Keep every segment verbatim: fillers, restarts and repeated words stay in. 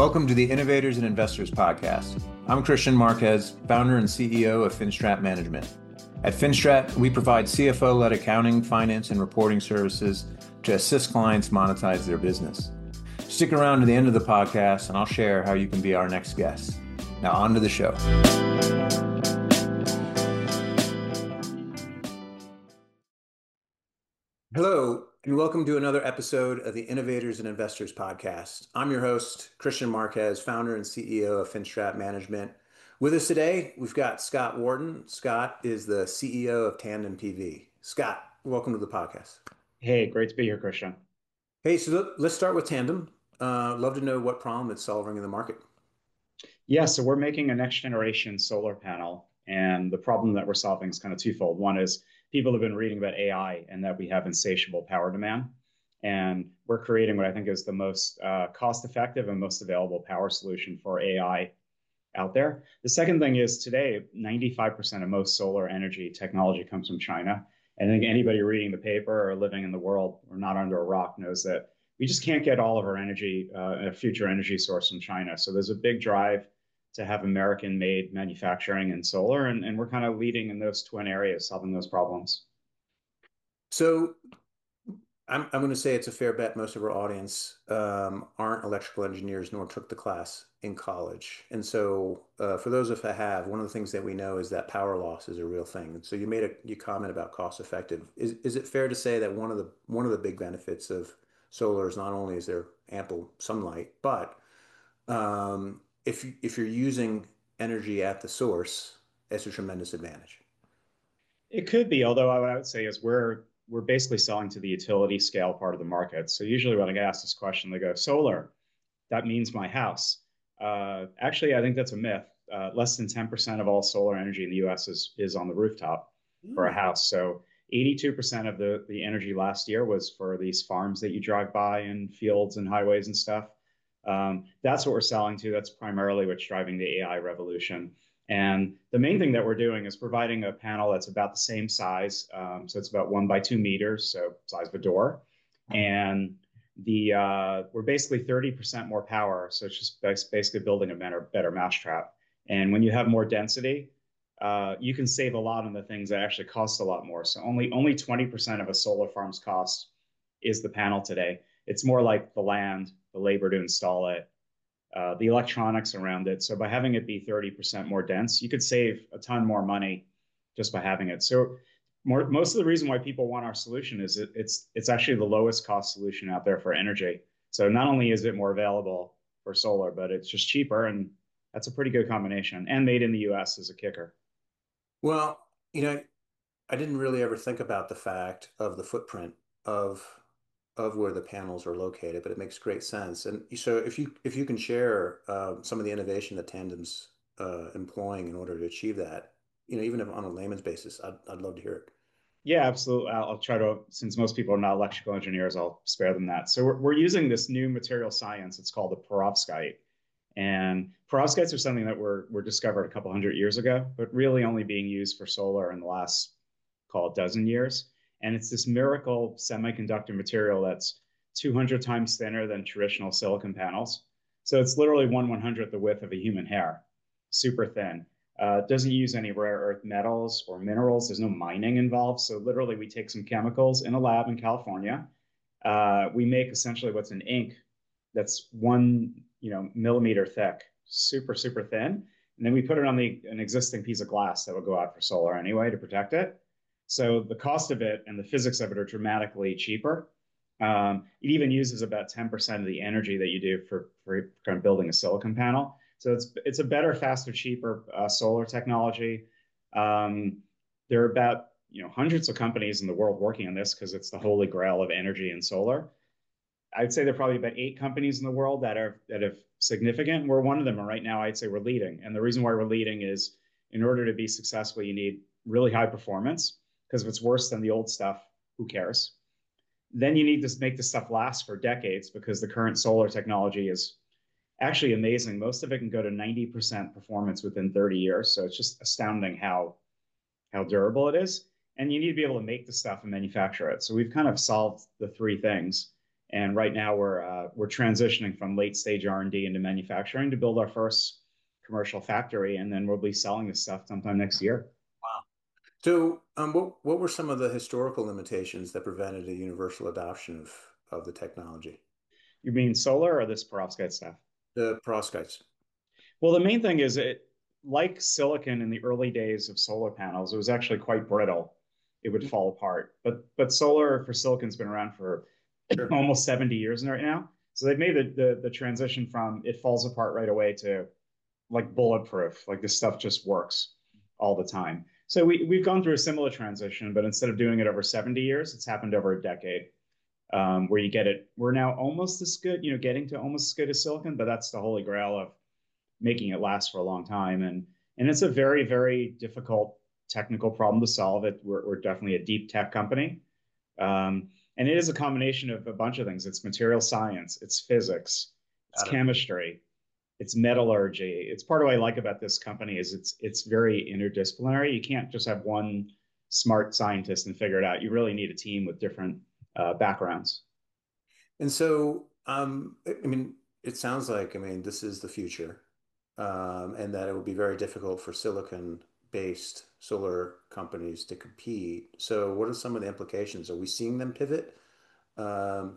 Welcome to the Innovators and Investors Podcast. I'm Christian Marquez, founder and C E O of Finstrat Management. At Finstrat, we provide C F O-led accounting, finance, and reporting services to assist clients monetize their business. Stick around to the end of the podcast, and I'll share how you can be our next guest. Now, on to the show. Hello, and welcome to another episode of the Innovators and Investors Podcast. I'm your host, Christian Marquez, founder and C E O of Finstrat Management. With us today, we've got Scott Wharton. Scott is the C E O of Tandem P V. Scott, welcome to the podcast. Hey, great to be here, Christian. Hey, so let's start with Tandem. Uh, love to know what problem it's solving in the market. Yeah, so we're making a next generation solar panel, and the problem that we're solving is kind of twofold. One is people have been reading about A I and that we have insatiable power demand, and we're creating what I think is the most uh, cost-effective and most available power solution for A I out there. The second thing is today, ninety-five percent of most solar energy technology comes from China. And I think anybody reading the paper or living in the world or not under a rock knows that we just can't get all of our energy, uh, a future energy source from China. So there's a big drive to have American-made manufacturing in solar, and, and we're kind of leading in those twin areas, solving those problems. So I'm, I'm going to say it's a fair bet most of our audience um, aren't electrical engineers nor took the class in college. And so uh, for those of us that have, one of the things that we know is that power loss is a real thing. And so you made a you comment about cost effective. Is, is it fair to say that one of the one of the big benefits of solar is not only is there ample sunlight, but um, if you, if you're using energy at the source, it's a tremendous advantage. It could be, although what I would say is we're we're basically selling to the utility scale part of the market. So usually when I get asked this question, they go, solar, that means my house. Uh, actually, I think that's a myth. Uh, less than ten percent of all solar energy in the U S is, is on the rooftop for a Hmm. house. So eighty-two percent of the, the energy last year was for these farms that you drive by and fields and highways and stuff. Um, that's what we're selling to. That's primarily what's driving the A I revolution. And the main thing that we're doing is providing a panel that's about the same size. Um, so it's about one by two meters, so size of a door. And the uh, we're basically thirty percent more power. So it's just basically building a better, better mousetrap. And when you have more density, uh, you can save a lot on the things that actually cost a lot more. So only only twenty percent of a solar farm's cost is the panel today. It's more like the land, the labor to install it, uh, the electronics around it. So by having it be thirty percent more dense, you could save a ton more money just by having it. So more, most of the reason why people want our solution is it, it's it's actually the lowest cost solution out there for energy. So not only is it more available for solar, but it's just cheaper, and that's a pretty good combination. And made in the U S is a kicker. Well, you know, I didn't really ever think about the fact of the footprint of of where the panels are located, but it makes great sense. And so if you if you can share uh, some of the innovation that Tandem's uh, employing in order to achieve that, you know, even if on a layman's basis, I'd I'd love to hear it. Yeah, absolutely. I'll, I'll try to, since most people are not electrical engineers, I'll spare them that. So we're, we're using this new material science. It's called the perovskite. And perovskites are something that were, were discovered a couple hundred years ago, but really only being used for solar in the last, call it, dozen years. And it's this miracle semiconductor material that's two hundred times thinner than traditional silicon panels. So it's literally one one hundredth the width of a human hair, super thin. Uh, doesn't use any rare earth metals or minerals. There's no mining involved. So literally, we take some chemicals in a lab in California. Uh, we make essentially what's an ink that's one, you know, millimeter thick, super super thin, and then we put it on the an existing piece of glass that would go out for solar anyway to protect it. So the cost of it and the physics of it are dramatically cheaper. Um, it even uses about ten percent of the energy that you do for, for kind of building a silicon panel. So it's it's a better, faster, cheaper uh, solar technology. Um, there are about you know hundreds of companies in the world working on this because it's the holy grail of energy and solar. I'd say there are probably about eight companies in the world that are that have significant. We're one of them, and right now I'd say we're leading. And the reason why we're leading is in order to be successful, you need really high performance. Because if it's worse than the old stuff, who cares? Then you need to make this stuff last for decades because the current solar technology is actually amazing. Most of it can go to ninety percent performance within thirty years. So it's just astounding how how durable it is. And you need to be able to make the stuff and manufacture it. So we've kind of solved the three things. And right now we're uh, we're transitioning from late stage R and D into manufacturing to build our first commercial factory, and then we'll be selling this stuff sometime next year. Wow. So, um, what what were some of the historical limitations that prevented a universal adoption of of the technology? You mean solar or this perovskite stuff? The perovskites. Well, the main thing is it, like silicon in the early days of solar panels, it was actually quite brittle. It would fall apart. But but solar for silicon's been around for Sure. almost seventy years right now. So they've made the, the the transition from it falls apart right away to like bulletproof. Like this stuff just works all the time. So we we've gone through a similar transition, but instead of doing it over seventy years, it's happened over a decade. Um, where you get it, we're now almost as good, you know, getting to almost as good as silicon, but that's the holy grail of making it last for a long time. And and it's a very, very difficult technical problem to solve. It we're, we're definitely a deep tech company. Um, and it is a combination of a bunch of things. It's material science, it's physics, it's Got it. chemistry, it's metallurgy. It's part of what I like about this company is it's it's very interdisciplinary. You can't just have one smart scientist and figure it out. You really need a team with different uh, backgrounds. And so, um, I I mean, it sounds like, I mean, this is the future, um, and that it would be very difficult for silicon-based solar companies to compete. So, what are some of the implications? Are we seeing them pivot? Um,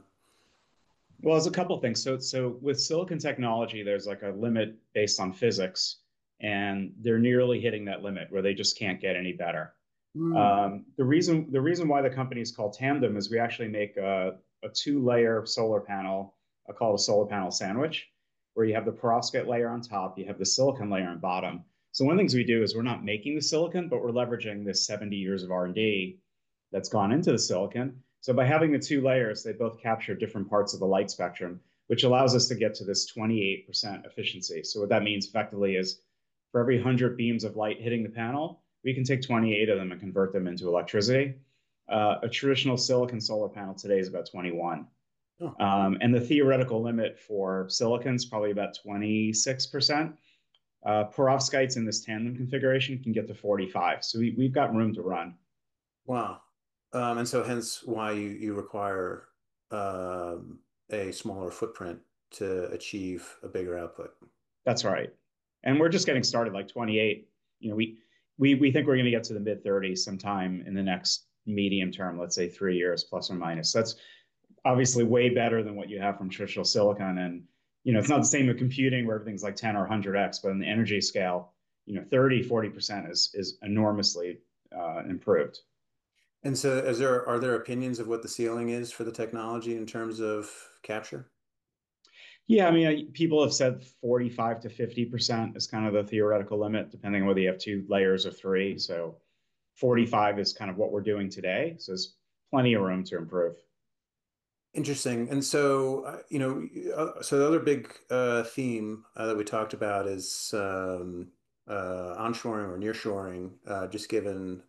Well, there's a couple of things. So, so with silicon technology, there's like a limit based on physics, and they're nearly hitting that limit where they just can't get any better. hmm. Um, the reason the reason why the company is called Tandem is we actually make a, a two layer solar panel, I call it a solar panel sandwich, where you have the perovskite layer on top, you have the silicon layer on bottom. So one of the things we do is we're not making the silicon, but we're leveraging this seventy years of R and D that's gone into the silicon. So by having the two layers, they both capture different parts of the light spectrum, which allows us to get to this twenty-eight percent efficiency. So what that means effectively is for every one hundred beams of light hitting the panel, we can take twenty-eight of them and convert them into electricity. Uh, a traditional silicon solar panel today is about twenty-one. Oh, Um, and the theoretical limit for silicon is probably about twenty-six percent. Uh, perovskites in this tandem configuration can get to forty-five. So we, we've got room to run. wow. Um, and so, hence why you you require um, a smaller footprint to achieve a bigger output. That's right. And we're just getting started like twenty-eight. You know, we we we think we're going to get to the mid thirties sometime in the next medium term, let's say three years plus or minus. That's obviously way better than what you have from traditional silicon. And you know, it's not the same with computing where everything's like ten or one hundred x, but in the energy scale, you know, thirty, forty percent is is enormously uh, improved. And so, is there are there opinions of what the ceiling is for the technology in terms of capture? Yeah, I mean, people have said forty-five to fifty percent is kind of the theoretical limit, depending on whether you have two layers or three. So forty-five is kind of what we're doing today. So there's plenty of room to improve. Interesting. And so, uh, you know, uh, so the other big uh, theme uh, that we talked about is um, uh, onshoring or nearshoring, uh, just given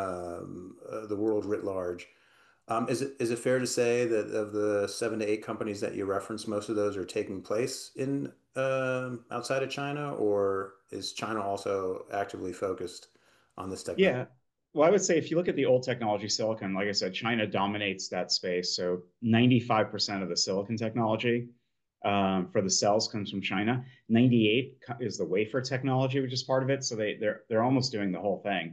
um, uh, the world writ large. Um, is it is it fair to say that of the seven to eight companies that you referenced, most of those are taking place in um, outside of China, or is China also actively focused on this technology? Yeah. Well, I would say if you look at the old technology silicon, like I said, China dominates that space. So ninety-five percent of the silicon technology um, for the cells comes from China. ninety-eight is the wafer technology, which is part of it. So they they're they're almost doing the whole thing.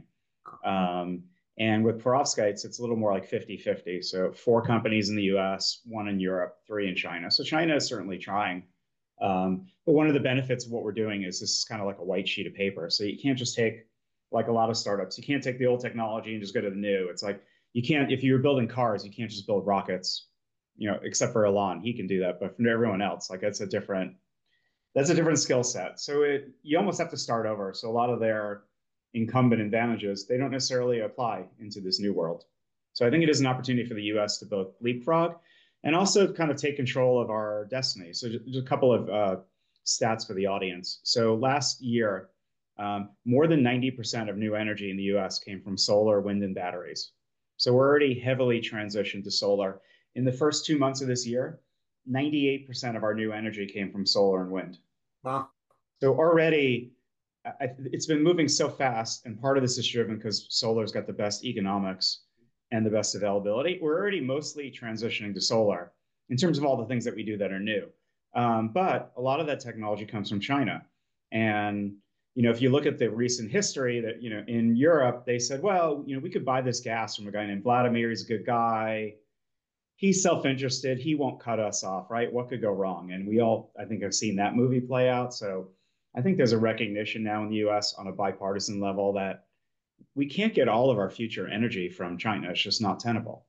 Um, and with perovskites, it's a little more like fifty-fifty. So four companies in the U S, one in Europe, three in China. So China is certainly trying. Um, but one of the benefits of what we're doing is this is kind of like a white sheet of paper. So you can't just take, like a lot of startups, you can't take the old technology and just go to the new. It's like you can't, if you're building cars, you can't just build rockets, you know, except for Elon, he can do that. But for everyone else, like that's a different, that's a different skill set. So it you almost have to start over. So a lot of their incumbent advantages, they don't necessarily apply into this new world. So I think it is an opportunity for the U S to both leapfrog and also kind of take control of our destiny. So just a couple of uh, stats for the audience. So last year, um, more than ninety percent of new energy in the U S came from solar, wind, and batteries. So we're already heavily transitioned to solar. In the first two months of this year, ninety-eight percent of our new energy came from solar and wind. Well, So already, I, it's been moving so fast, and part of this is driven because solar's got the best economics and the best availability. We're already mostly transitioning to solar, in terms of all the things that we do that are new. Um, but a lot of that technology comes from China. And you know, if you look at the recent history that, you know, in Europe, they said, well, you know, we could buy this gas from a guy named Vladimir. He's a good guy. He's self-interested. He won't cut us off, right? What could go wrong? And we all, I think, have seen that movie play out. So I think there's a recognition now in the U S on a bipartisan level that we can't get all of our future energy from China. It's just not tenable.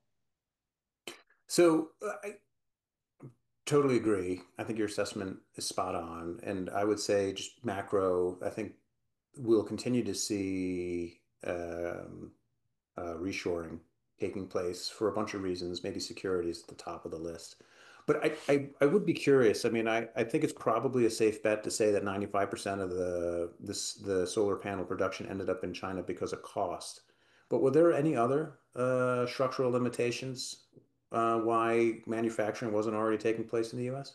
So uh, I totally agree. I think your assessment is spot on. And I would say just macro, I think we'll continue to see um, uh, reshoring taking place for a bunch of reasons. Maybe security is at the top of the list. But I, I, I would be curious. I mean, I, I think it's probably a safe bet to say that ninety-five percent of the this the solar panel production ended up in China because of cost. But were there any other uh, structural limitations uh, why manufacturing wasn't already taking place in the U S?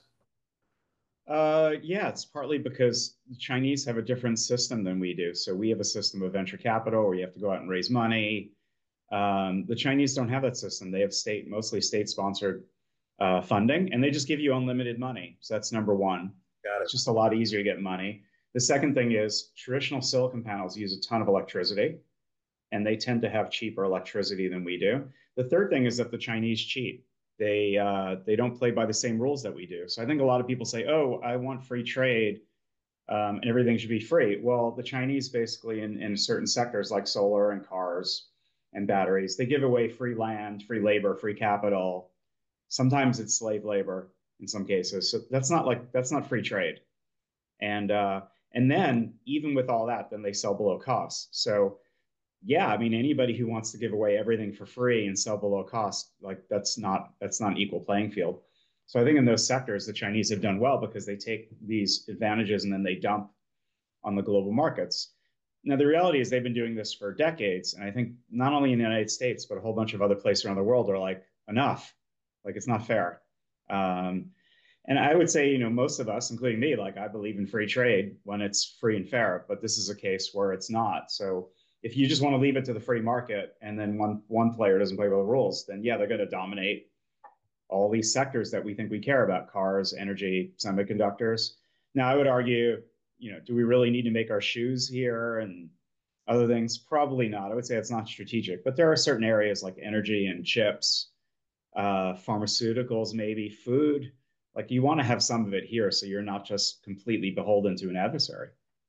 Uh, yeah, it's partly because the Chinese have a different system than we do. So we have a system of venture capital where you have to go out and raise money. Um, the Chinese don't have that system. They have state, mostly state-sponsored uh, funding, and they just give you unlimited money. So that's number one. Got It's it. just a lot easier to get money. The second thing is traditional silicon panels use a ton of electricity, and they tend to have cheaper electricity than we do. The third thing is that the Chinese cheat. They uh, they don't play by the same rules that we do. So I think a lot of people say, "Oh, I want free trade um, and everything should be free." Well, the Chinese basically in, in certain sectors like solar and cars and batteries, they give away free land, free labor, free capital. Sometimes it's slave labor in some cases. So that's not like that's not free trade. And uh, and then even with all that, then they sell below cost. So yeah, I mean anybody who wants to give away everything for free and sell below cost, like that's not that's not an equal playing field. So I think in those sectors, the Chinese have done well because they take these advantages and then they dump on the global markets. Now, the reality is they've been doing this for decades. And I think not only in the United States, but a whole bunch of other places around the world are like, enough. Like, it's not fair. Um, and I would say, you know, most of us, including me, like, I believe in free trade when it's free and fair, but this is a case where it's not. So if you just want to leave it to the free market and then one, one player doesn't play by the rules, then yeah, they're going to dominate all these sectors that we think we care about: cars, energy, semiconductors. Now, I would argue, you know, do we really need to make our shoes here and other things? Probably not. I would say it's not strategic, but there are certain areas like energy and chips, uh, pharmaceuticals, maybe food. Like you want to have some of it here so you're not just completely beholden to an adversary.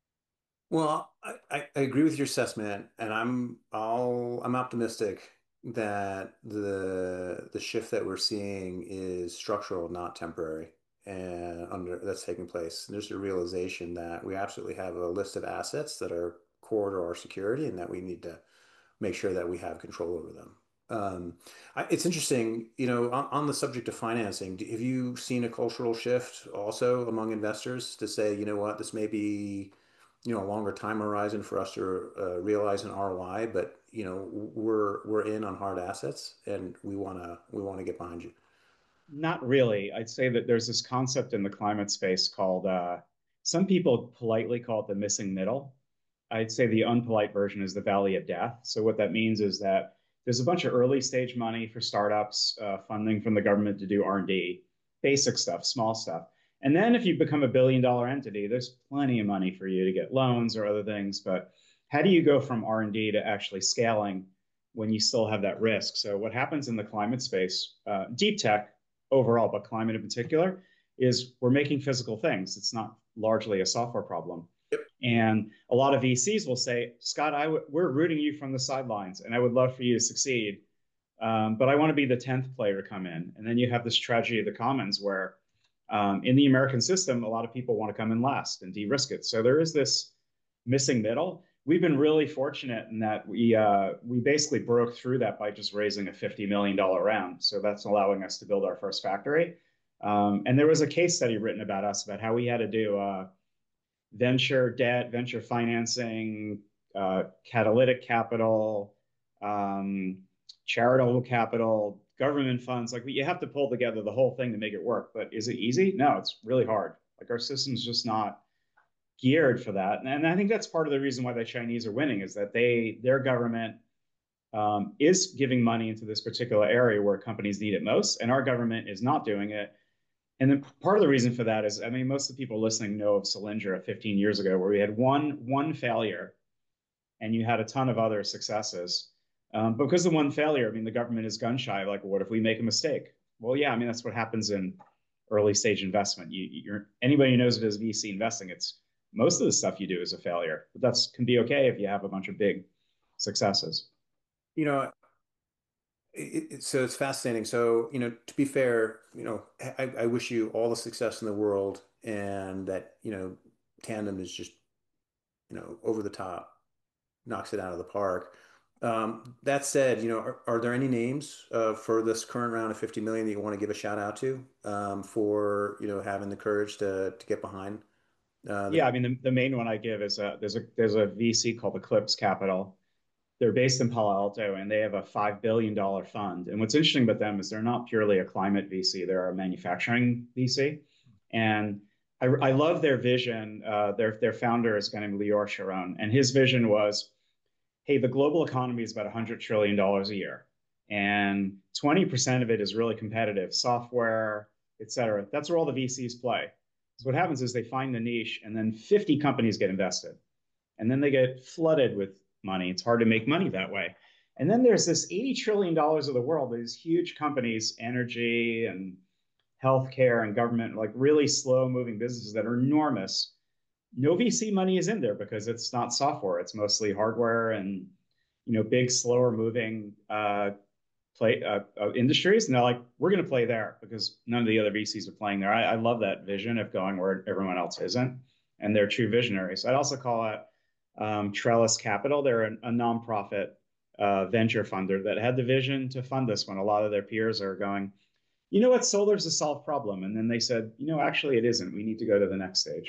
Well, I, I I agree with your assessment, and I'm all I'm optimistic that the the shift that we're seeing is structural, not temporary, and under that's taking place. There's a realization that we absolutely have a list of assets that are core to our security, and that we need to make sure that we have control over them. Um, I, it's interesting, you know, on, on the subject of financing, do- have you seen a cultural shift also among investors to say, you know what, this may be, you know, a longer time horizon for us to uh, realize an R O I, but you know, we're we're in on hard assets, and we wanna we wanna get behind you. Not really. I'd say that there's this concept in the climate space called, uh, some people politely call it the missing middle. I'd say the unpolite version is the valley of death. So what that means is that there's a bunch of early stage money for startups, uh, funding from the government to do R and D, basic stuff, small stuff. And then if you become a billion dollar entity, there's plenty of money for you to get loans or other things. But how do you go from R and D to actually scaling when you still have that risk? So what happens in the climate space, uh, deep tech overall, but climate in particular, is we're making physical things. It's not largely a software problem. Yep. And a lot of V Cs will say, Scott, I w- we're rooting you from the sidelines, and I would love for you to succeed. Um, but I want to be the tenth player to come in. And then you have this tragedy of the commons where um, in the American system, a lot of people want to come in last and de risk it. So there is this missing middle. We've been really fortunate in that we uh, we basically broke through that by just raising a fifty million dollars round. So that's allowing us to build our first factory. Um, and there was a case study written about us about how we had to do uh, venture debt, venture financing, uh, catalytic capital, um, charitable capital, government funds. Like you have to pull together the whole thing to make it work. But is it easy? No, it's really hard. Like our system's just not geared for that. And I think that's part of the reason why the Chinese are winning is that they their government um, is giving money into this particular area where companies need it most, and our government is not doing it. And then part of the reason for that is, I mean, most of the people listening know of Solyndra fifteen years ago, where we had one one failure and you had a ton of other successes. Um, but because of one failure, I mean, the government is gun shy. Like, what if we make a mistake? Well, yeah, I mean, that's what happens in early stage investment. You, you're anybody who knows it as V C investing, it's most of the stuff you do is a failure, but that's can be okay if you have a bunch of big successes. You know, it, it, so it's fascinating. So, you know, to be fair, you know, I, I wish you all the success in the world and that, you know, Tandem is just, you know, over the top, knocks it out of the park. Um, that said, you know, are, are there any names uh, for this current round of fifty million that you want to give a shout out to um, for, you know, having the courage to to get behind uh, the Yeah, I mean, the, the main one I give is a there's a there's a V C called Eclipse Capital. They're based in Palo Alto and they have a five billion dollars fund. And what's interesting about them is they're not purely a climate V C, they're a manufacturing V C. And I, I love their vision. Uh, their, their founder is a guy named Lior Sharon. And his vision was, hey, the global economy is about one hundred trillion dollars a year. And twenty percent of it is really competitive, software, et cetera. That's where all the V Cs play. So what happens is they find the niche and then fifty companies get invested and then they get flooded with money. It's hard to make money that way. And then there's this eighty trillion dollars of the world, these huge companies, energy and healthcare and government, like really slow moving businesses that are enormous. No V C money is in there because it's not software. It's mostly hardware and, you know, big, slower moving uh, play uh, uh, industries. And they're like, we're going to play there because none of the other V Cs are playing there. I, I love that vision of going where everyone else isn't. And they're true visionaries. I'd also call it um, Trellis Capital. They're a, a nonprofit uh, venture funder that had the vision to fund this when a lot of their peers are going, you know what, solar's a solved problem. And then they said, you know, actually it isn't. We need to go to the next stage.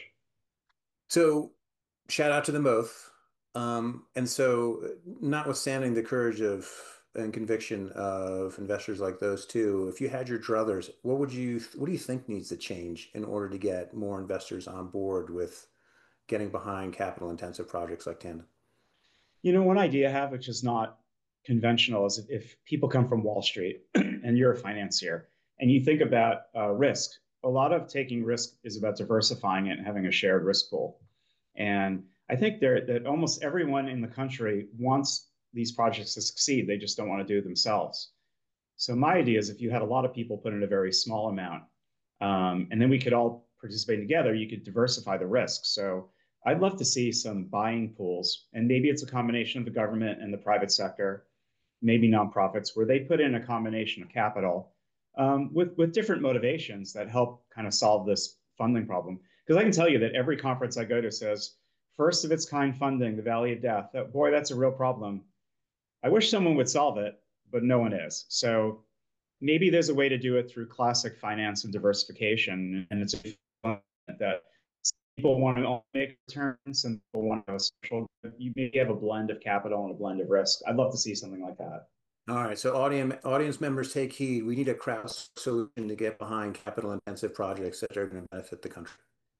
so shout out to them both. Um, and so, notwithstanding the courage of and conviction of investors like those two, if you had your druthers, what would you, what do you think needs to change in order to get more investors on board with getting behind capital intensive projects like Tandem? You know, one idea I have, which is not conventional, is if, if people come from Wall Street and you're a financier and you think about uh, risk, a lot of taking risk is about diversifying it and having a shared risk pool. And I think there that almost everyone in the country wants these projects to succeed. They just don't want to do it themselves. So my idea is if you had a lot of people put in a very small amount, um, and then we could all participate together, you could diversify the risk. So I'd love to see some buying pools, and maybe it's a combination of the government and the private sector, maybe nonprofits, where they put in a combination of capital um, with with different motivations that help kind of solve this funding problem. Because I can tell you that every conference I go to says first of its kind funding, the Valley of Death. That, boy, that's a real problem. I wish someone would solve it, but no one is. So maybe there's a way to do it through classic finance and diversification, and it's that people want to make returns and people want to have a social. You maybe have a blend of capital and a blend of risk. I'd love to see something like that. All right, so audience audience members take heed. We need a crowd solution to get behind capital intensive projects that are going to benefit the country.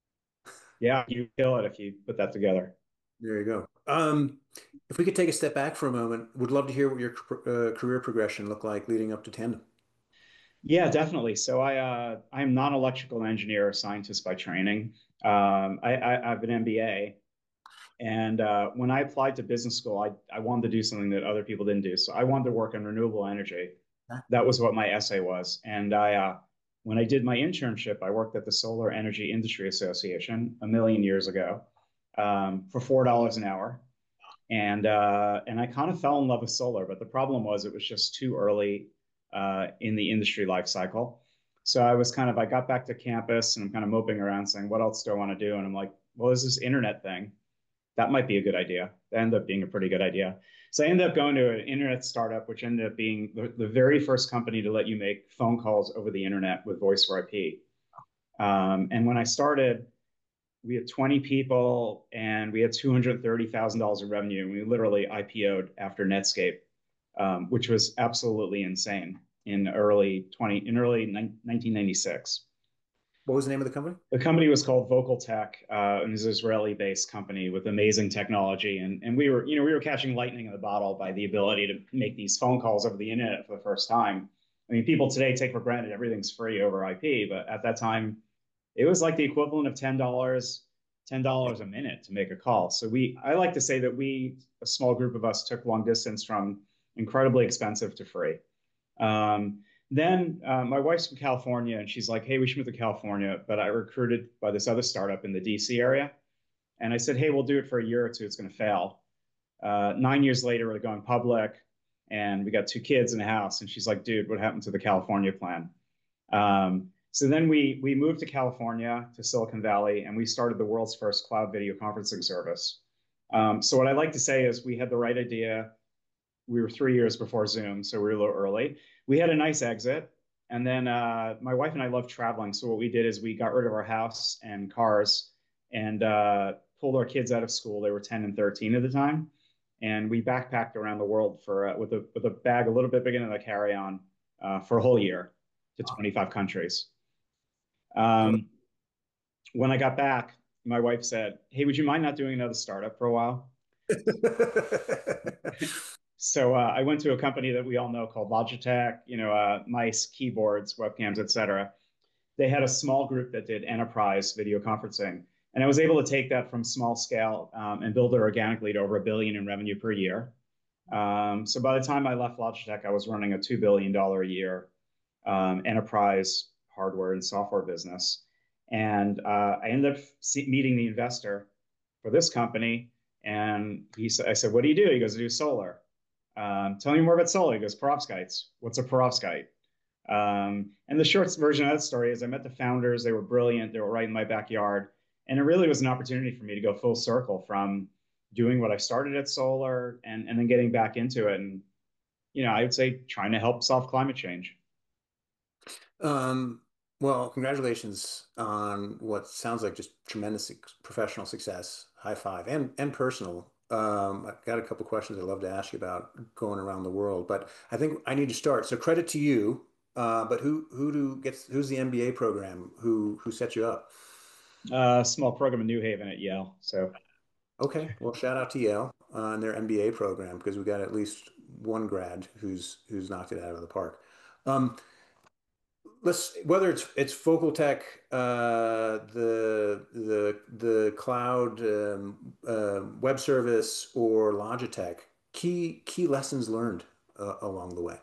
Yeah, you kill it if you put that together. There you go. Um, if we could take a step back for a moment, would love to hear what your uh, career progression looked like leading up to Tandem. Yeah, definitely. So I uh, I'm not an electrical engineer or scientist by training. Um, I, I, I have an M B A, and uh, when I applied to business school, I, I wanted to do something that other people didn't do. So I wanted to work on renewable energy. That was what my essay was. And I, uh, when I did my internship, I worked at the Solar Energy Industry Association a million years ago um, for four dollars an hour. And uh, and I kind of fell in love with solar, but the problem was it was just too early uh, in the industry life cycle. So I was kind of I got back to campus and I'm kind of moping around saying, what else do I want to do? And I'm like, well, there's this internet thing that might be a good idea. That ended up being a pretty good idea. So I ended up going to an internet startup, which ended up being the, the very first company to let you make phone calls over the internet with voice over I P. Um, and when I started, we had twenty people and we had two hundred thirty thousand dollars in revenue. And we literally I P O'd after Netscape, um, which was absolutely insane in early twenty in early nineteen ninety-six. What was the name of the company? The company was called Vocal Tech, uh, and it was an Israeli-based company with amazing technology. And and we were, you know, we were catching lightning in the bottle by the ability to make these phone calls over the internet for the first time. I mean, people today take for granted everything's free over I P, but at that time, it was like the equivalent of ten dollars, ten dollars a minute to make a call. So we, I like to say that we, a small group of us, took long distance from incredibly expensive to free. Um, then uh, my wife's from California, and she's like, "Hey, we should move to California." But I recruited by this other startup in the D C area, and I said, "Hey, we'll do it for a year or two. It's going to fail." Uh, nine years later, we're going public, and we got two kids in a house. And she's like, "Dude, what happened to the California plan?" Um, so then we we moved to California, to Silicon Valley, and we started the world's first cloud video conferencing service. Um, so what I like to say is we had the right idea. We were three years before Zoom, so we were a little early. We had a nice exit. And then uh, my wife and I love traveling. So what we did is we got rid of our house and cars and uh, pulled our kids out of school. They were ten and thirteen at the time. And we backpacked around the world for uh, with a with a bag a little bit bigger than a carry-on uh, for a whole year to twenty-five countries. Um, when I got back, my wife said, "Hey, would you mind not doing another startup for a while?" So uh, I went to a company that we all know called Logitech, you know, uh, mice, keyboards, webcams, et cetera. They had a small group that did enterprise video conferencing. And I was able to take that from small scale um, and build it organically to over a billion in revenue per year. Um, so by the time I left Logitech, I was running a two billion dollars a year um, enterprise hardware and software business. And uh, I ended up meeting the investor for this company. And he said, I said, "What do you do?" He goes, "I do solar." Um, tell me more about solar. He goes, "Perovskites. What's a perovskite?" Um, and the short version of that story is I met the founders. They were brilliant. They were right in my backyard. And it really was an opportunity for me to go full circle from doing what I started at solar and, and then getting back into it. And, you know, I would say trying to help solve climate change. Um, well, congratulations on what sounds like just tremendous professional success. High five and and personal. Um, I've got a couple questions I'd love to ask you about going around the world, but I think I need to start. So credit to you. Uh, but who who do gets who's the M B A program? Who who set you up? Uh, small program in New Haven at Yale. So Okay, well, shout out to Yale uh, and their M B A program because we got at least one grad who's who's knocked it out of the park. Um, let's whether it's it's Focal Tech, uh, the the the cloud um, uh, web service, or Logitech. Key key lessons learned uh, along the way.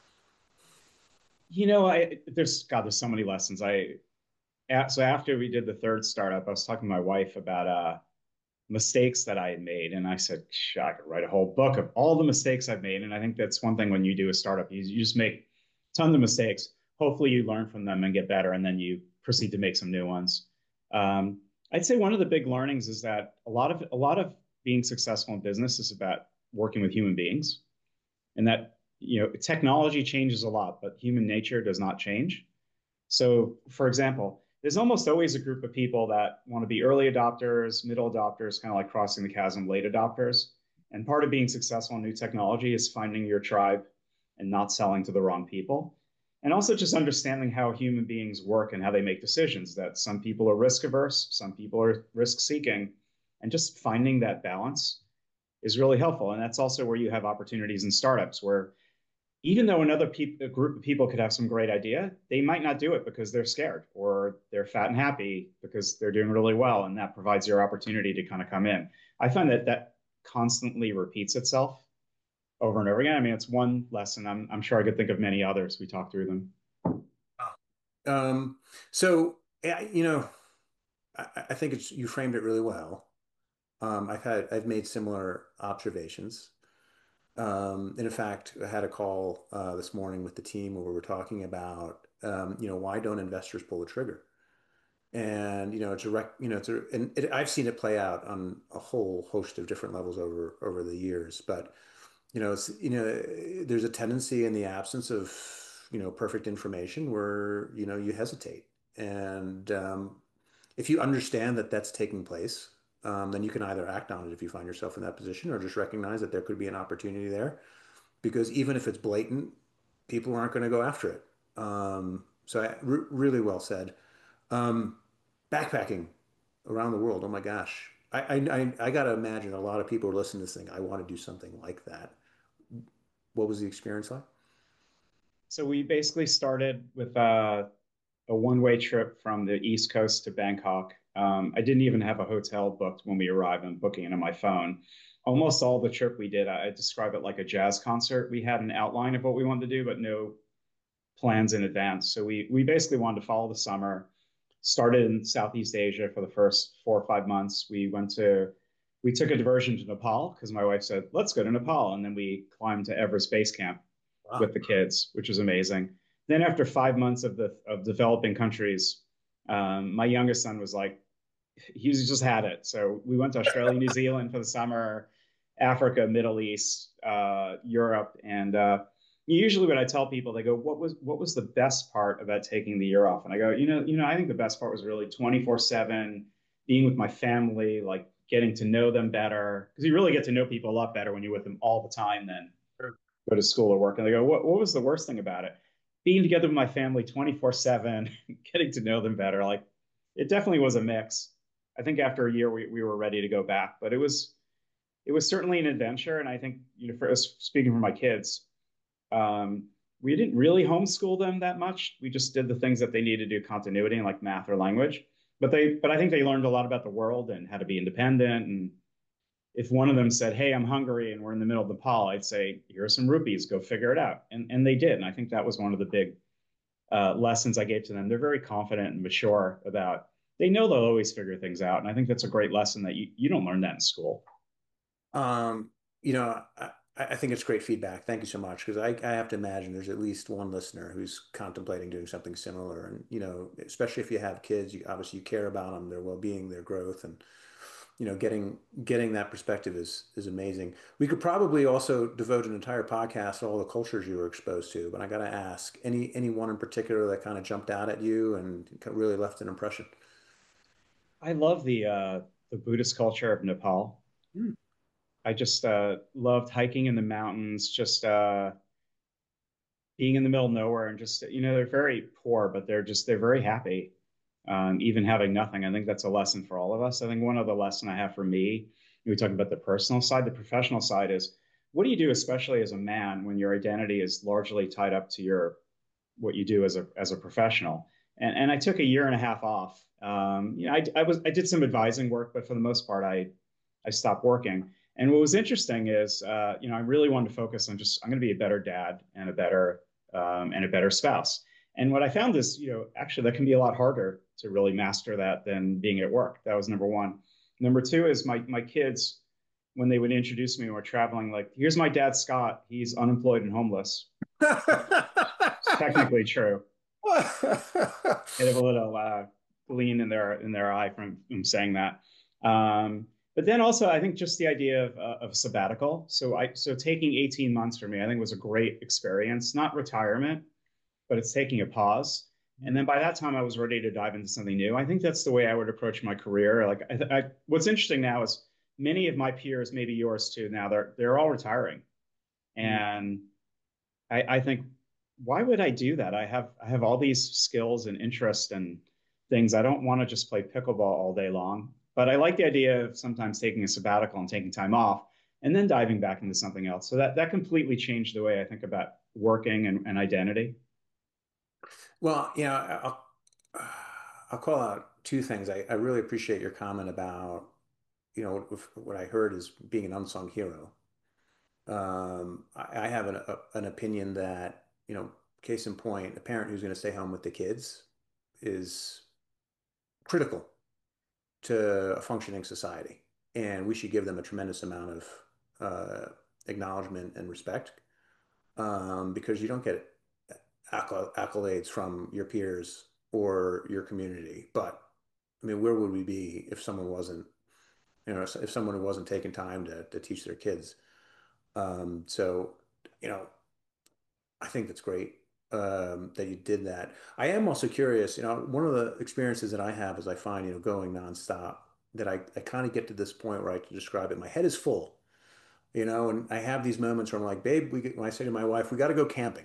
you know, I there's God, there's so many lessons. I so after we did the third startup, I was talking to my wife about uh mistakes that I had made. And I said, I could write a whole book of all the mistakes I've made. And I think that's one thing when you do a startup, you, you just make tons of mistakes. Hopefully you learn from them and get better, and then you proceed to make some new ones. Um, I'd say one of the big learnings is that a lot of a lot of being successful in business is about working with human beings, and that you know technology changes a lot, but human nature does not change. So, for example, there's almost always a group of people that want to be early adopters, middle adopters, kind of like crossing the chasm, late adopters. And part of being successful in new technology is finding your tribe and not selling to the wrong people. And also just understanding how human beings work and how they make decisions, that some people are risk averse, some people are risk seeking. And just finding that balance is really helpful. And that's also where you have opportunities in startups where even though another pe- a group of people could have some great idea, they might not do it because they're scared or they're fat and happy because they're doing really well, and that provides your opportunity to kind of come in. I find that that constantly repeats itself over and over again. I mean, it's one lesson. I'm I'm sure I could think of many others. We talked through them. Um, so yeah, you know, I, I think it's you framed it really well. Um, I've had I've made similar observations. Um, and in fact, I had a call uh, this morning with the team where we were talking about, um, you know, why don't investors pull the trigger? And you know, it's a rec, you know, it's a, and it, I've seen it play out on a whole host of different levels over over the years. But you know, it's, you know, there's a tendency in the absence of, you know, perfect information where, you know, you hesitate. And um, if you understand that that's taking place, um, then you can either act on it if you find yourself in that position, or just recognize that there could be an opportunity there. Because even if it's blatant, people aren't going to go after it. Um, so I, re really well said. Um, Backpacking around the world. Oh my gosh. I, I, I, I got to imagine a lot of people are listening to this thing. I want to do something like that. What was the experience like? So we basically started with uh, a one-way trip from the East Coast to Bangkok. Um, I didn't even have a hotel booked when we arrived. I'm booking it on my phone. Almost all the trip we did, I, I describe it like a jazz concert. We had an outline of what we wanted to do, but no plans in advance. So we we basically wanted to follow the summer. Started in Southeast Asia for the first four or five months. We went to we took a diversion to Nepal because my wife said, let's go to Nepal. And then we climbed to Everest Base Camp Wow. with the kids, which was amazing. Then after five months of the of developing countries, um, my youngest son was like, he's just had it. So we went to Australia, New Zealand for the summer, Africa, Middle East, uh, Europe, and uh, usually when I tell people, they go, "What was what was the best part about taking the year off?" And I go, "You know, you know, I think the best part was really twenty-four seven being with my family, like getting to know them better, because you really get to know people a lot better when you're with them all the time than Sure. go to school or work." And they go, "What what was the worst thing about it?" Being together with my family twenty-four seven, getting to know them better. Like it definitely was a mix. I think after a year we, we were ready to go back, but it was it was certainly an adventure. And I think, you know, for speaking for my kids, um, we didn't really homeschool them that much. We just did the things that they needed to do continuity and like math or language. But they but I think they learned a lot about the world and how to be independent. And if one of them said, "Hey, I'm hungry," and we're in the middle of Nepal, I'd say, "Here are some rupees, go figure it out." And and they did. And I think that was one of the big uh, lessons I gave to them. They're very confident and mature about. They know they'll always figure things out, and I think that's a great lesson that you you don't learn that in school. Um, you know, I, I think it's great feedback. Thank you so much. Because I, I have to imagine there's at least one listener who's contemplating doing something similar. And, you know, especially if you have kids, you obviously you care about them, their well-being, their growth, and, you know, getting getting that perspective is is amazing. We could probably also devote an entire podcast to all the cultures you were exposed to, but I got to ask, any any one in particular that kind of jumped out at you and really left an impression? I love the uh, the Buddhist culture of Nepal. Hmm. I just uh, loved hiking in the mountains, just uh, being in the middle of nowhere, and just you know they're very poor, but they're just they're very happy, um, even having nothing. I think that's a lesson for all of us. I think one other lesson I have for me, we talk about the personal side, the professional side is what do you do, especially as a man, when your identity is largely tied up to your what you do as a as a professional. And and I took a year and a half off. Um, you know, I, I was I did some advising work, but for the most part, I I stopped working. And what was interesting is, uh, you know, I really wanted to focus on just I'm going to be a better dad and a better um, and a better spouse. And what I found is, you know, actually that can be a lot harder to really master that than being at work. That was number one. Number two is my my kids when they would introduce me when we're traveling, like, here's my dad, Scott. He's unemployed and homeless. It's technically true. They have a little uh, gleam in their in their eye from, from saying that. Um, but then also, I think just the idea of, uh, of sabbatical. So I so taking eighteen months for me, I think was a great experience. Not retirement, but it's taking a pause. And then by that time, I was ready to dive into something new. I think that's the way I would approach my career. Like, I, I, what's interesting now is many of my peers, maybe yours too, now they're they're all retiring, and I, I think why would I do that? I have I have all these skills and interests and things. I don't want to just play pickleball all day long. But I like the idea of sometimes taking a sabbatical and taking time off and then diving back into something else. So that that completely changed the way I think about working and, and identity. Well, you know, I'll, I'll call out two things. I, I really appreciate your comment about, you know, what, what I heard is being an unsung hero. Um, I, I have an, a, an opinion that, you know, case in point, a parent who's going to stay home with the kids is critical to a functioning society. And we should give them a tremendous amount of uh, acknowledgement and respect um, because you don't get accolades from your peers or your community. But I mean, where would we be if someone wasn't, you know, if someone wasn't taking time to, to teach their kids? Um, so, you know, I think that's great um, that you did that. I am also curious, you know, one of the experiences that I have is I find, you know, going nonstop that I, I kind of get to this point where I can describe it. My head is full, you know, and I have these moments where I'm like, babe, we get, when I say to my wife, we got to go camping.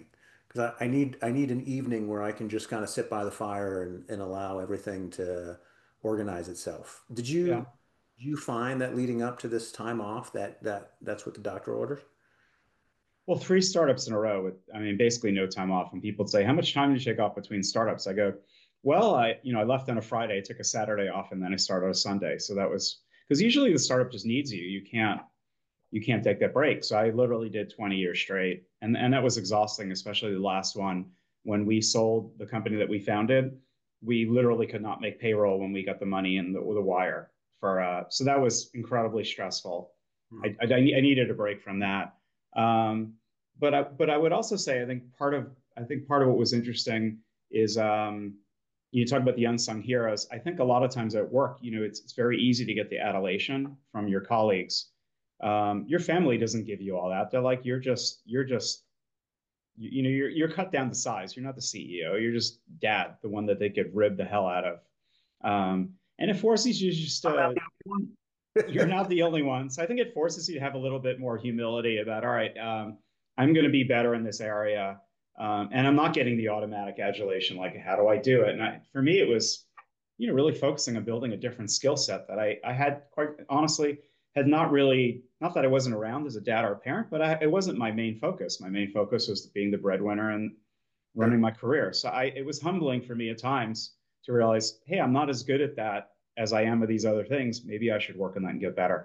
because I, I need I need an evening where I can just kind of sit by the fire and, and allow everything to organize itself. Did Yeah. you did you find that leading up to this time off that that that's what the doctor ordered? Well, three startups in a row with, I mean, basically no time off. And people say, how much time did you take off between startups? I go, well, I, you know, I left on a Friday, I took a Saturday off, and then I started on a Sunday. So that was because usually the startup just needs you. You can't, you can't take that break. So I literally did twenty years straight. And, and that was exhausting, especially the last one. When we sold the company that we founded, we literally could not make payroll when we got the money in the, the wire for, uh, so that was incredibly stressful. Hmm. I, I, I needed a break from that. Um, but I, but I would also say I think part of I think part of what was interesting is um, you talk about the unsung heroes. I think a lot of times at work, you know, it's it's very easy to get the adulation from your colleagues. Um, your family doesn't give you all that. They're like, you're just you're just you, you know you're you're cut down to size. You're not the C E O. You're just dad, the one that they could rib the hell out of. Um, and it forces you just I'm not to you're the not the only one. So I think it forces you to have a little bit more humility about, all right, um, I'm going to be better in this area. Um, and I'm not getting the automatic adulation. Like, how do I do it? And I, for me, it was, you know, really focusing on building a different skill set that I, I had quite honestly had not really, not that I wasn't around as a dad or a parent, but I, it wasn't my main focus. My main focus was being the breadwinner and running Sure. my career. So I, it was humbling for me at times to realize, hey, I'm not as good at that as I am with these other things. Maybe I should work on that and get better.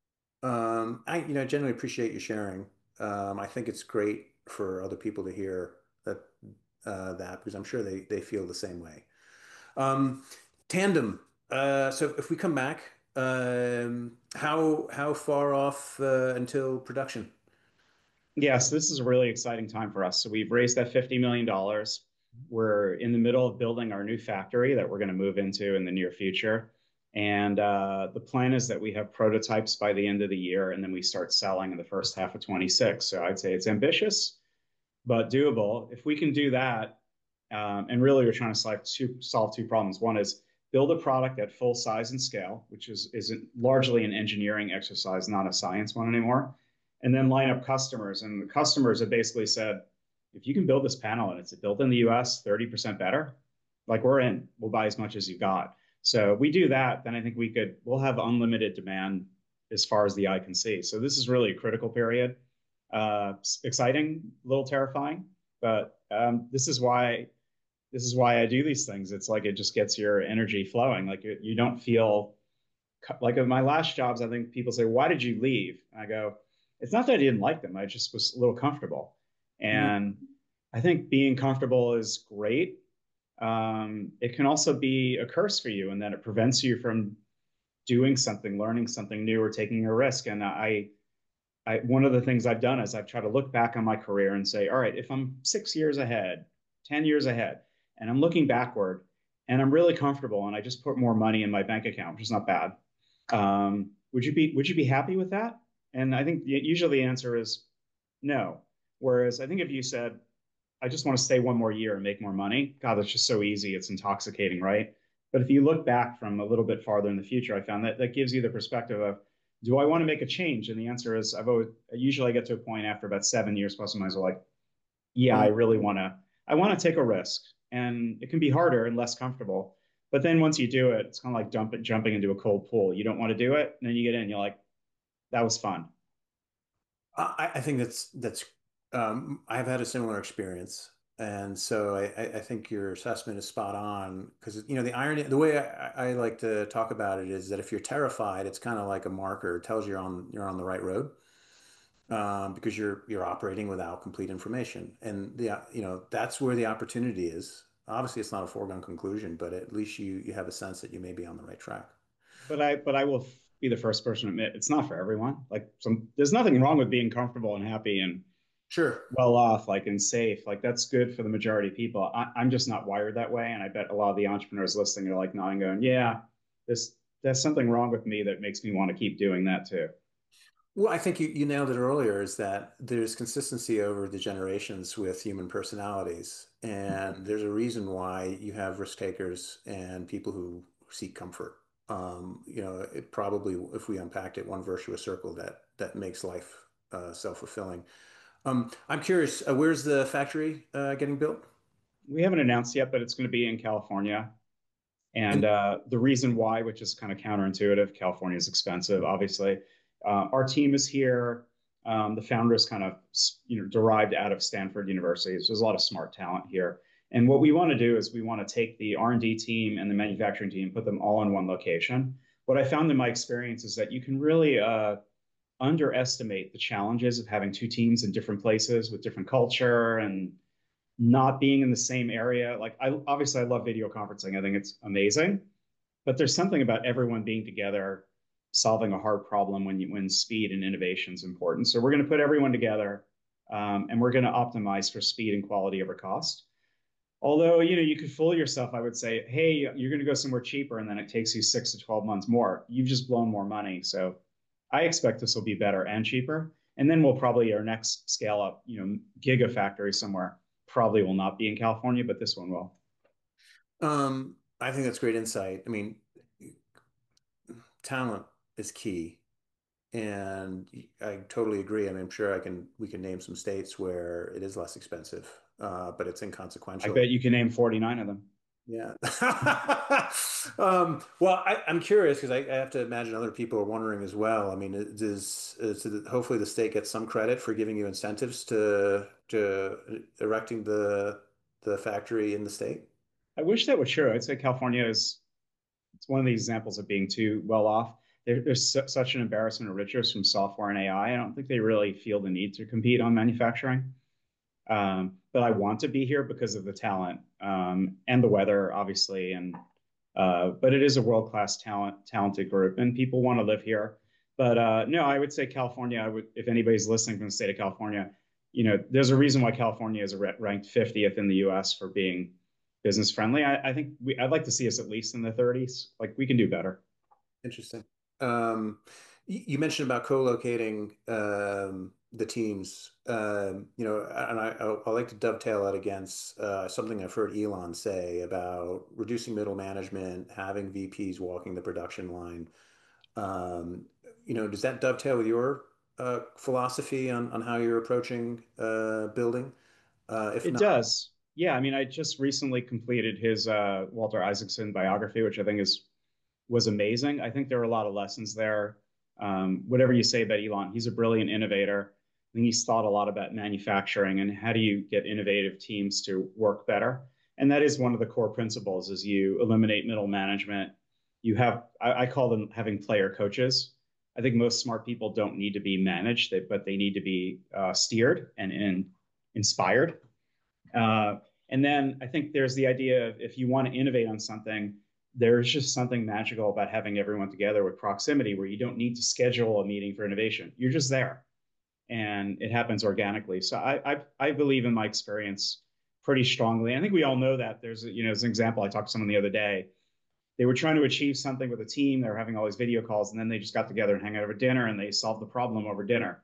Um, I, you know, genuinely appreciate you sharing. Um, I think it's great for other people to hear that uh, that because I'm sure they they feel the same way. Um, Tandem. Uh, so if we come back, um, how how far off uh, until production? Yes, this is a really exciting time for us. So we've raised that fifty million dollars. We're in the middle of building our new factory that we're going to move into in the near future. And uh, the plan is that we have prototypes by the end of the year, and then we start selling in the first half of twenty-six. So I'd say it's ambitious, but doable. If we can do that, um, and really we're trying to solve two, solve two problems. One is build a product at full size and scale, which is, is largely an engineering exercise, not a science one anymore. And then line up customers. And the customers have basically said, if you can build this panel and it's built in the U S thirty percent better, like we're in, we'll buy as much as you got. So if we do that, then I think we could, we'll have unlimited demand as far as the eye can see. So this is really a critical period. Uh, exciting, a little terrifying, but um, this is why this is why I do these things. It's like it just gets your energy flowing. Like you, you don't feel like in my last jobs. I think people say, "Why did you leave?" And I go, "It's not that I didn't like them. I just was a little comfortable." Mm. And I think being comfortable is great. Um, it can also be a curse for you, and then it prevents you from doing something, learning something new, or taking a risk. And I I, one of the things I've done is I've tried to look back on my career and say, all right, if I'm six years ahead, ten years ahead, and I'm looking backward and I'm really comfortable and I just put more money in my bank account, which is not bad. Um, would you be, would you be happy with that? And I think usually the answer is no. Whereas I think if you said, I just want to stay one more year and make more money, God, that's just so easy. It's intoxicating, right? But if you look back from a little bit farther in the future, I found that that gives you the perspective of, do I want to make a change? And the answer is, I've always, usually I get to a point after about seven years plus or minus, like, yeah, I Mm. really want to, I want to take a risk, and it can be harder and less comfortable. But then once you do it, it's kind of like dump it, jumping into a cold pool. You don't want to do it, and then you get in, you're like, that was fun. I, I think that's that's um, I've had a similar experience, and so I, I I think your assessment is spot on because you know the irony, the way I, I like to talk about it is that if you're terrified, it's kind of like a marker. It tells you you're on you're on the right road um, because you're you're operating without complete information, and the you know that's where the opportunity is. Obviously, it's not a foregone conclusion, but at least you you have a sense that you may be on the right track. But I, but I will be the first person to admit it's not for everyone. Like some, there's nothing wrong with being comfortable and happy and Sure. well off, like and safe. Like that's good for the majority of people. I, I'm just not wired that way, and I bet a lot of the entrepreneurs listening are like nodding, going, "Yeah, this there's something wrong with me that makes me want to keep doing that too." Well, I think you, you nailed it earlier is that there's consistency over the generations with human personalities. And there's a reason why you have risk takers and people who seek comfort. Um, you know, it probably, if we unpacked it, one virtuous circle that that makes life uh, self-fulfilling. Um, I'm curious, uh, where's the factory uh, getting built? We haven't announced yet, but it's going to be in California. And And uh, the reason why, which is kind of counterintuitive, California is expensive, obviously. Uh, our team is here. Um, the founder is kind of you know derived out of Stanford University. So there's a lot of smart talent here. And what we want to do is we want to take the R and D team and the manufacturing team, put them all in one location. What I found in my experience is that you can really uh, underestimate the challenges of having two teams in different places with different culture and not being in the same area. Like I obviously I love video conferencing. I think it's amazing, but there's something about everyone being together, solving a hard problem when you, when speed and innovation is important. So we're going to put everyone together, um, and we're going to optimize for speed and quality over cost. Although you know you could fool yourself, I would say, hey, you're going to go somewhere cheaper, and then it takes you six to twelve months more. You've just blown more money. So I expect this will be better and cheaper. And then we'll probably our next scale up, you know, gigafactory somewhere probably will not be in California, but this one will. um, I think that's great insight. I mean, talent is key, and I totally agree. I mean, I'm sure I can we can name some states where it is less expensive, uh, but it's I inconsequential. bet you can name forty-nine of them. Yeah. Um, well, I, I'm curious because I, I have to imagine other people are wondering as well. I mean, it- does, is it- hopefully the state gets some credit for giving you incentives to to erecting the the factory in the state? I wish that were true. I'd say California is it's one of the examples of being too well off. There, there's su- such an embarrassment of riches from software and A I. I I don't think they really feel the need to compete on manufacturing. Um, but I want to be here because of the talent um, and the weather, obviously. And uh, but it is a world class talent, talented group, and people want to live here. But uh, no, I would say California. I would, if anybody's listening from the state of California, you know, there's a reason why California is ranked fiftieth in the U S for being business friendly. I, I think we, I'd like to see us at least in the thirties. Like we can do better. Interesting. Um, y- you mentioned about co-locating um, the teams. Um, you know, and I, I, I like to dovetail that against uh, something I've heard Elon say about reducing middle management, having V Ps walking the production line. Um, you know, does that dovetail with your uh, philosophy on, on how you're approaching uh, building? Uh, if It not, does. Yeah, I mean, I just recently completed his uh, Walter Isaacson biography, which I think is was amazing. I think there are a lot of lessons there. Um, whatever you say about Elon, he's a brilliant innovator. I think he's thought a lot about manufacturing and how do you get innovative teams to work better. And that is one of the core principles: is you eliminate middle management. You have I, I call them having player coaches. I think most smart people don't need to be managed, but they need to be uh, steered and, and inspired. Uh, and then I think there's the idea of if you want to innovate on something, there's just something magical about having everyone together with proximity where you don't need to schedule a meeting for innovation. You're just there and it happens organically. So I, I, I believe in my experience pretty strongly. I think we all know that. There's, a, you know, as an example, I talked to someone the other day. They were trying to achieve something with a team. They were having all these video calls, and then they just got together and hang out over dinner, and they solved the problem over dinner.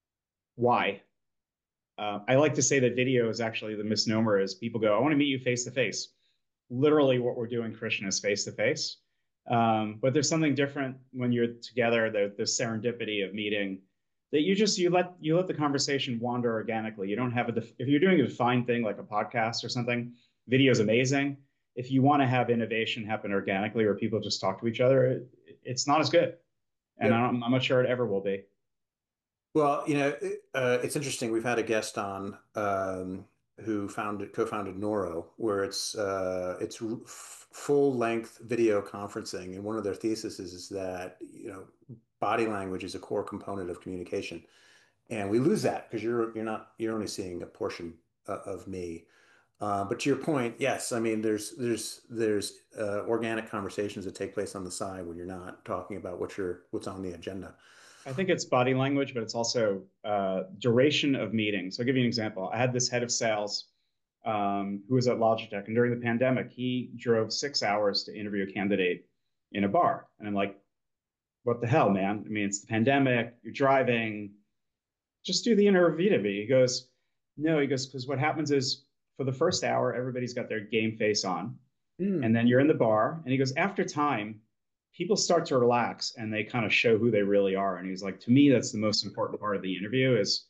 Why? Uh, I like to say that video is actually the misnomer is people go, I want to meet you face to face. Literally what we're doing, Christian, is face to face. Um, but there's something different when you're together, the, the serendipity of meeting that you just, you let, you let the conversation wander organically. You don't have a, def- if you're doing a defined thing like a podcast or something, video is amazing. If you want to have innovation happen organically where people just talk to each other, it, it's not as good. And yep. I'm, I'm not sure it ever will be. Well, you know, it, uh, it's interesting. We've had a guest on um, who founded, co-founded Noro, where it's uh, it's r- f- full-length video conferencing, and one of their theses is, is that you know body language is a core component of communication, and we lose that because you're you're not you're only seeing a portion uh, of me. Uh, but to your point, yes, I mean there's there's there's uh, organic conversations that take place on the side when you're not talking about what you're what's on the agenda. I think it's body language, but it's also uh, duration of meetings. So I'll give you an example. I had this head of sales um, who was at Logitech, and during the pandemic, he drove six hours to interview a candidate in a bar. And I'm like, what the hell, man? I mean, it's the pandemic. You're driving. Just do the interview to me. He goes, no. He goes, because what happens is for the first hour, everybody's got their game face on and Hmm. then you're in the bar. And he goes, after time, people start to relax and they kind of show who they really are. And he's like, to me, that's the most important part of the interview is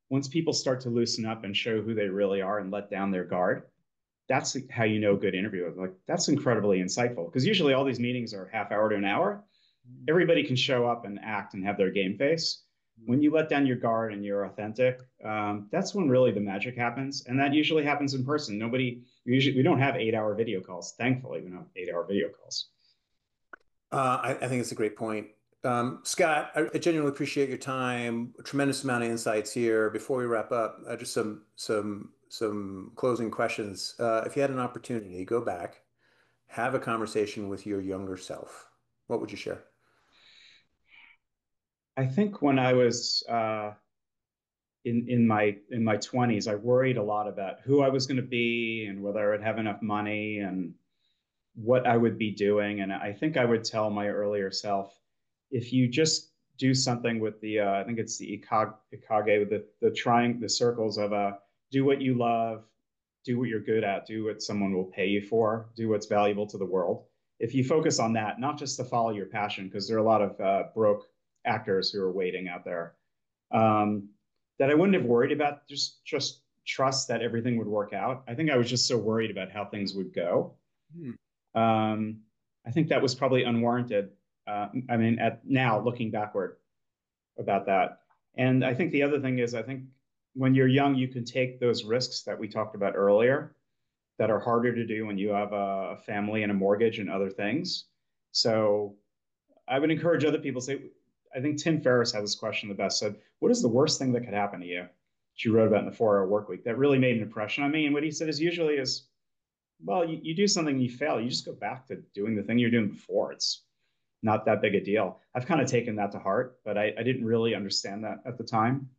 once people start to loosen up and show who they really are and let down their guard, that's how you know good interview. Like that's incredibly insightful because usually all these meetings are half hour to an hour. Everybody can show up and act and have their game face. When you let down your guard and you're authentic, um, that's when really the magic happens, and that usually happens in person. Nobody usually we don't have eight hour video calls. Thankfully, we don't have eight hour video calls. Uh, I, I think it's a great point. Um, Scott, I, I genuinely appreciate your time. A tremendous amount of insights here. Before we wrap up, uh, just some some some closing questions. Uh, if you had an opportunity, go back, have a conversation with your younger self. What would you share? I think when I was uh, in in my in my twenties, I worried a lot about who I was going to be and whether I would have enough money and what I would be doing. And I think I would tell my earlier self, if you just do something with the, uh, I think it's the ikage, ikage the the trying the circles of uh, do what you love, do what you're good at, do what someone will pay you for, do what's valuable to the world. If you focus on that, not just to follow your passion, because there are a lot of uh, broke actors who are waiting out there, um, that I wouldn't have worried about. Just just trust that everything would work out. I think I was just so worried about how things would go. Hmm. um, I think that was probably unwarranted. Uh, I mean, at now looking backward about that, and I think the other thing is, I think when you're young, you can take those risks that we talked about earlier that are harder to do when you have a family and a mortgage and other things. So I would encourage other people to say, I think Tim Ferriss had this question the best. Said, "What is the worst thing that could happen to you?" She wrote about in the Four Hour Work Week. That really made an impression on me. And what he said is usually is, well, you, you do something and you fail, you just go back to doing the thing you're doing before. It's not that big a deal. I've kind of taken that to heart, but I, I didn't really understand that at the time.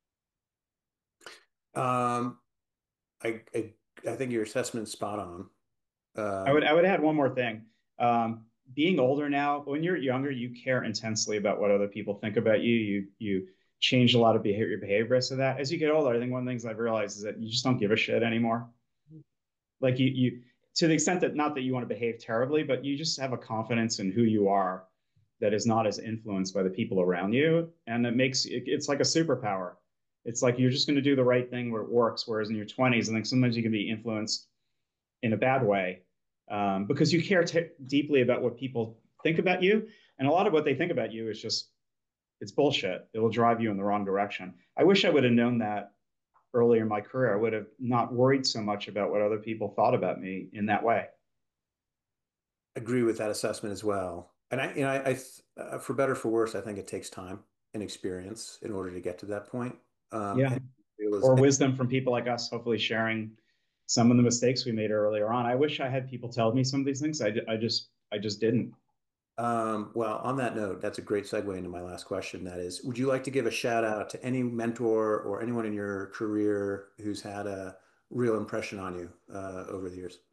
Um, I, I I think your assessment's spot on. I would Um, I would add one more thing. Um, being older now, when you're younger, you care intensely about what other people think about you. You you change a lot of behavior behavior so that as you get older, I think one of the things I've realized is that you just don't give a shit anymore. Like you you to the extent that not that you want to behave terribly, but you just have a confidence in who you are that is not as influenced by the people around you, and it makes it, it's like a superpower. It's like you're just going to do the right thing where it works. Whereas in your twenties, I think sometimes you can be influenced in a bad way um, because you care t- deeply about what people think about you, and a lot of what they think about you is just it's bullshit. It will drive you in the wrong direction. I wish I would have known that earlier in my career. I would have not worried so much about what other people thought about me in that way. Agree with that assessment as well. And I, you know, I, I uh, for better for worse, I think it takes time and experience in order to get to that point. Um, Yeah. and realize, Or wisdom from people like us, hopefully sharing some of the mistakes we made earlier on. I wish I had people tell me some of these things. I, I just, I just didn't. um, well, on that note, that's a great segue into my last question. That is, would you like to give a shout out to any mentor or anyone in your career who's had a real impression on you uh, over the years?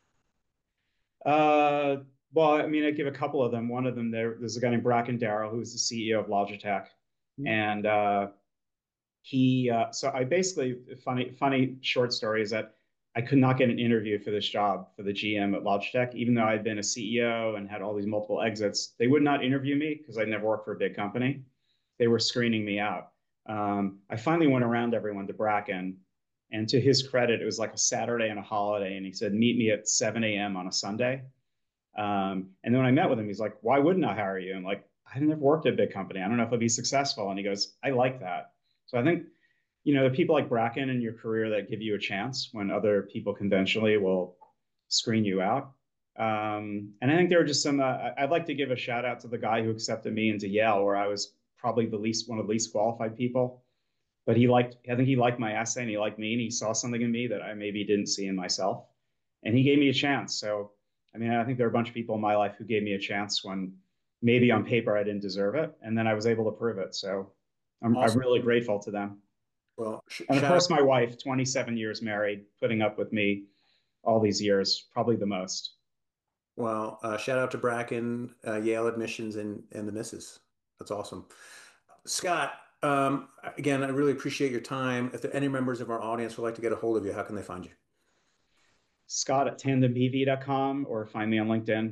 Uh, well, I mean, I give a couple of them. One of them, there, there's a guy named Bracken Darrell, who's the C E O of Logitech, and uh, he. Uh, so I basically funny, funny short story is that I could not get an interview for this job for the G M at Logitech, even though I'd been a C E O and had all these multiple exits. They would not interview me because I'd never worked for a big company. They were screening me out. Um, I finally went around everyone to Bracken, and to his credit, it was like a Saturday and a holiday, and he said, "Meet me at seven a m on a Sunday." Um, and then when I met with him, he's like, "Why wouldn't I hire you?" And like, I've never worked at a big company. I don't know if I'll be successful. And he goes, "I like that." So I think, you know, the people like Bracken in your career that give you a chance when other people conventionally will screen you out. Um, and I think there are just some, uh, I'd like to give a shout out to the guy who accepted me into Yale, where I was probably the least, one of the least qualified people. But he liked, I think he liked my essay and he liked me and he saw something in me that I maybe didn't see in myself. And he gave me a chance. So, I mean, I think there are a bunch of people in my life who gave me a chance when maybe on paper I didn't deserve it. And then I was able to prove it. So I'm, I'm Awesome. really grateful to them. Well, sh And of shout out. course, my wife, twenty-seven years married, putting up with me all these years, probably the most. Well, uh, shout out to Bracken, uh, Yale admissions, and and the misses. That's awesome. Scott, um, again, I really appreciate your time. If there any members of our audience would like to get a hold of you, how can they find you? Scott at tandem b v dot com or find me on LinkedIn.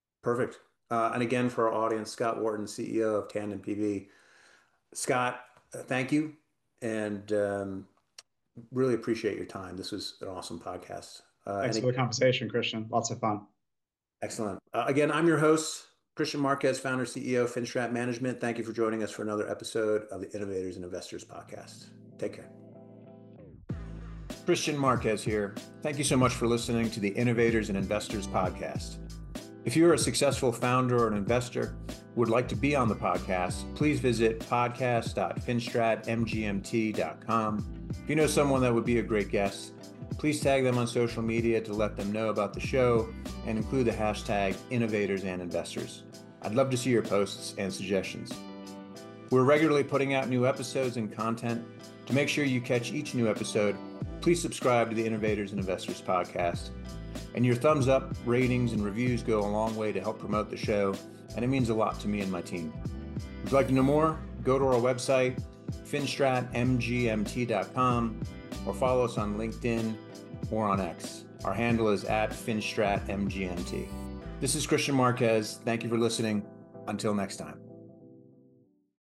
Perfect. Uh, and again, for our audience, Scott Wharton, C E O of Tandem P V. Scott, thank you. And um, really appreciate your time. This was an awesome podcast. Uh, and Thanks for the again, conversation, Christian. Lots of fun. excellent. Uh, again, I'm your host, Christian Marquez, founder, C E O, FinStrat Management. Thank you for joining us for another episode of the Innovators and Investors Podcast. Take care. Christian Marquez here. Thank you so much for listening to the Innovators and Investors Podcast. If you're a successful founder or an investor who would like to be on the podcast, please visit podcast dot finstrat m g m t dot com. If you know someone that would be a great guest, please tag them on social media to let them know about the show and include the hashtag Innovators and Investors. I'd love to see your posts and suggestions. We're regularly putting out new episodes and content. To make sure you catch each new episode, please subscribe to the Innovators and Investors Podcast. And your thumbs up, ratings, and reviews go a long way to help promote the show, and it means a lot to me and my team. If you'd like to know more, go to our website, finstrat m g m t dot com, or follow us on LinkedIn or on X. Our handle is at finstrat m g m t. This is Christian Marquez. Thank you for listening. Until next time.